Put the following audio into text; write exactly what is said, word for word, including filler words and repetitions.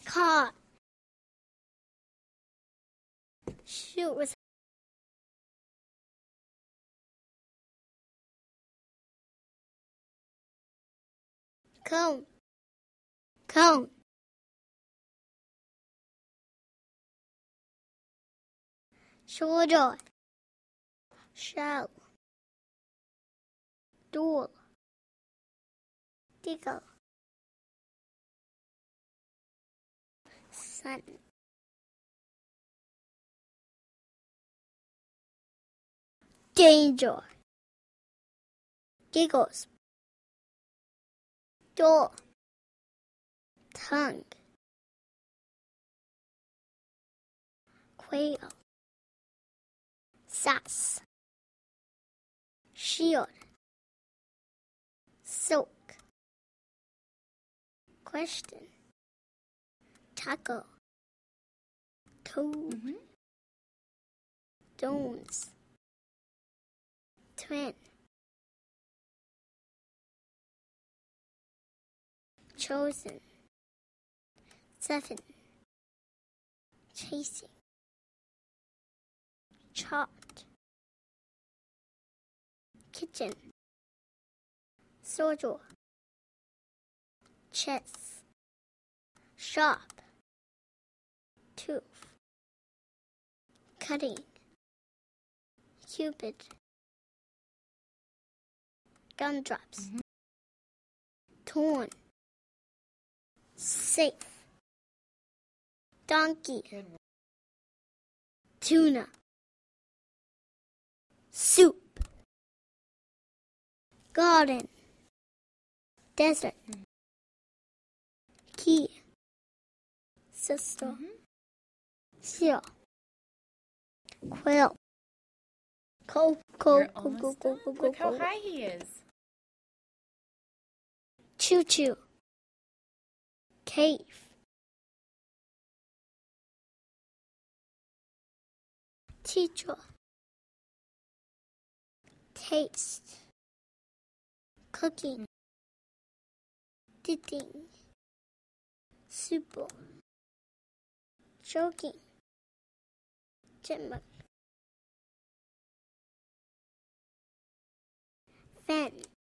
Caught. Shoot with cone. Cone. Shoulder. Shell. Door. Digger. Sun. Danger. Giggles. Door. Tongue. Quail. Sass. Shield. Silk. Question. Taco. Toad. Mm-hmm. Stones. Twin. Chosen. Seven. Chasing. Chopped. Kitchen. Soldier. Chess. Shop. Tooth. Cutting. Cupid. Gumdrops. Mm-hmm. Torn. Safe. Donkey. Good. Tuna. Soup. Garden. Desert. Mm-hmm. Key. Sister. Mm-hmm. Seal. Quill. Go, go, You're go, go, almost go, done. go, go, Look how go. high he is. Choo choo. Cave. Teacher. Taste. Cooking. Dipping. Super. Joking. Chipmunk. Fan.